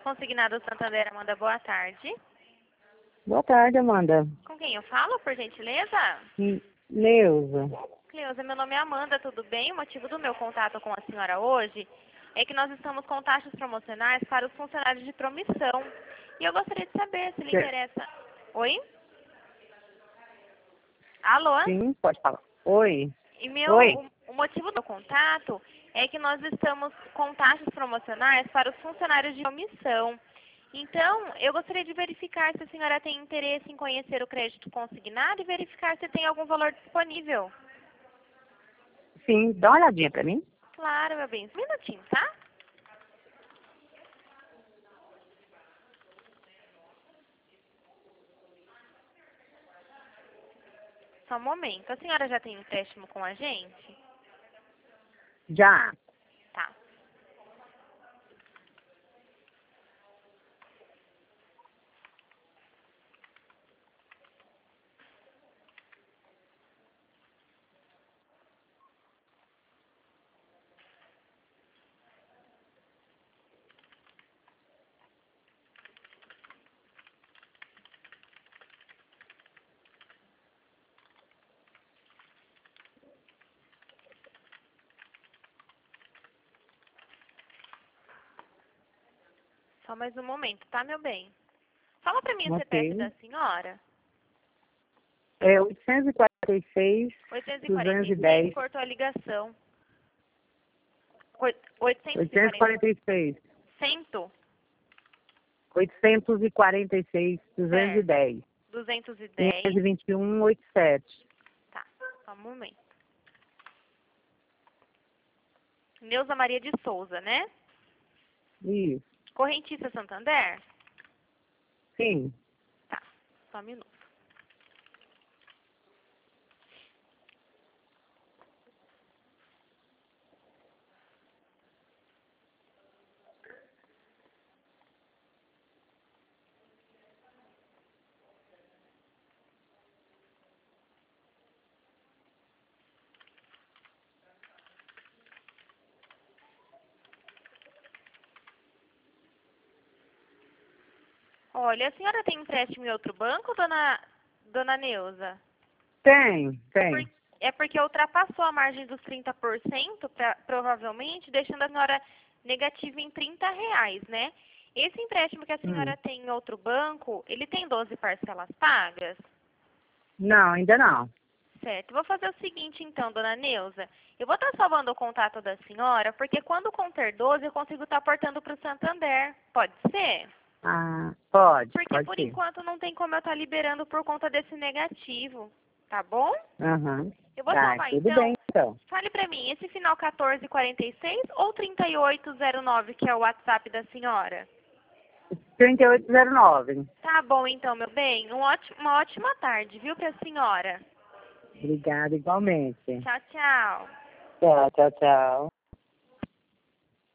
Consignado Santander, Amanda, boa tarde. Boa tarde, Amanda. Com quem eu falo, por gentileza? Neuza. Cleusa, meu nome é Amanda, tudo bem? O motivo do meu contato com a senhora hoje é que nós estamos com taxas promocionais para os funcionários de promissão. E eu gostaria de saber se lhe interessa... Oi? Alô? Sim, pode falar. Oi. E Oi. o motivo do meu contato é que nós estamos com taxas promocionais para os funcionários de promissão. Então, eu gostaria de verificar se a senhora tem interesse em conhecer o crédito consignado e verificar se tem algum valor disponível. Sim, dá uma olhadinha pra mim. Claro, meu bem. Um minutinho, tá? Só um momento. A senhora já tem empréstimo com a gente? Já. Tá. Só mais um momento, tá, meu bem? Fala pra mim o CPF da Ok. senhora. É 846, 846, 210. cortou a ligação. 840. 846. 100, 846, certo. 210. 210. 521, 87. Tá, só um momento. Neuza Maria de Souza, né? Isso. Correntista Santander? Sim. Tá, só um minuto. Olha, a senhora tem empréstimo em outro banco, dona Neuza? Tem, tem. É porque ultrapassou a margem dos 30%, provavelmente, deixando a senhora negativa em R$ 30, né? Esse empréstimo que a senhora tem em outro banco, ele tem 12 parcelas pagas? Não, ainda não. Certo. Vou fazer o seguinte, então, dona Neuza. Eu vou estar salvando o contato da senhora, porque quando conter 12, eu consigo estar aportando para o Santander. Pode ser? Ah, pode Porque, por ser. enquanto, não tem como eu estar liberando por conta desse negativo. Tá bom? Aham. Eu vou Tá, salvar, tudo então. bem, então. Fale pra mim, esse final 1446 ou 3809, que é o WhatsApp da senhora? 3809. Tá bom, então, meu bem. Uma ótima tarde, viu, pra senhora? Obrigada, igualmente. Tchau, tchau. Tchau, tchau, tchau.